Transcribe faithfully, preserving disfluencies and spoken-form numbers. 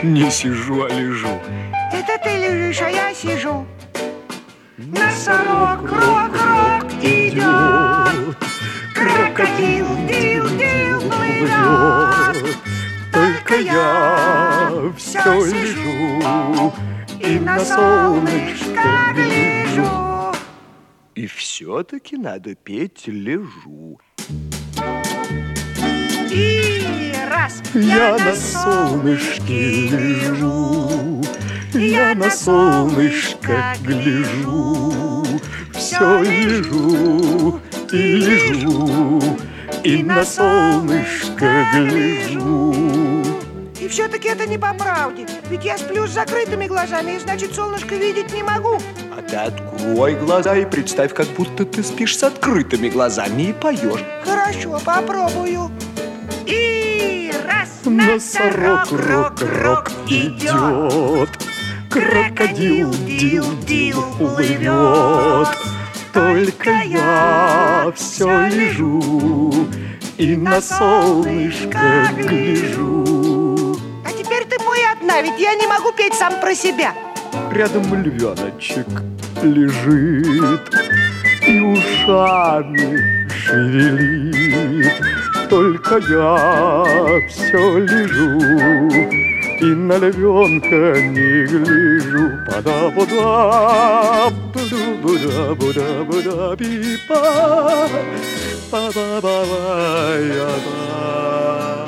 Не сижу, а лежу. Это ты лежишь, а я сижу. Носорог, крок, крок идет, крокодил, дил, дил плывет. Только я все лежу и на солнышко гляжу. И все-таки надо петь «Лежу». И раз я на солнышке лежу, я на солнышко гляжу, все лежу и лежу, и на солнышко гляжу. И все-таки это не по правде. Ведь я сплю с закрытыми глазами, и значит, солнышко видеть не могу. А ты открой глаза и представь, как будто ты спишь с открытыми глазами и поешь. Хорошо, попробую. И раз носорог, рок, рок идет, крокодил, дил, дил плывет. Только я все лежу и на солнышко гляжу. А теперь ты пой одна, ведь я не могу петь сам про себя. Рядом львеночек лежит и ушами шевелит. Только я все лежу и на львенка не гляжу. Пада-буда, буда-буда-буда-буда-бипа, па-ба-ба-ба-я-ба.